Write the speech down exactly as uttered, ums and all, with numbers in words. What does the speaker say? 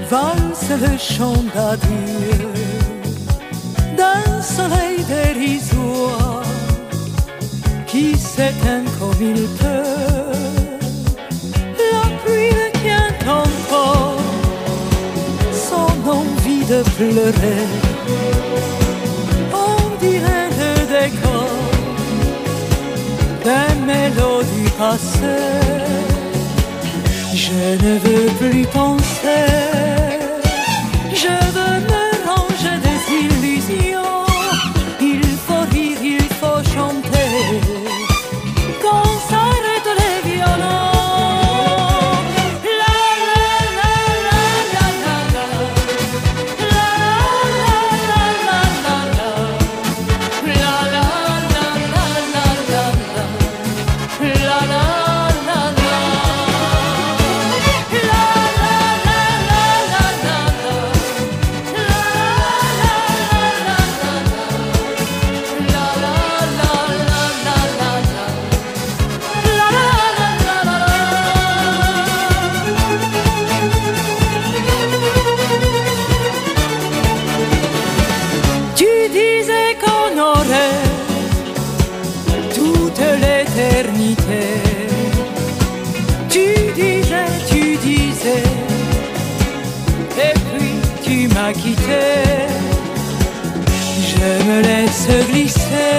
valse le chant d'adieu d'un soleil dérisoire qui s'éteint comme il peut. La pluie le tient encore, son envie de pleurer. On dirait le décor d'un mélodie passée. Je ne veux plus penser, je veux me ranger des illusions. Il faut rire, il faut chanter, quand s'arrêtent les violons. La la la la la la la, la la la la la la, la la la la la la, la la la la. Tu disais, tu disais, et puis tu m'as quitté. Je me laisse glisser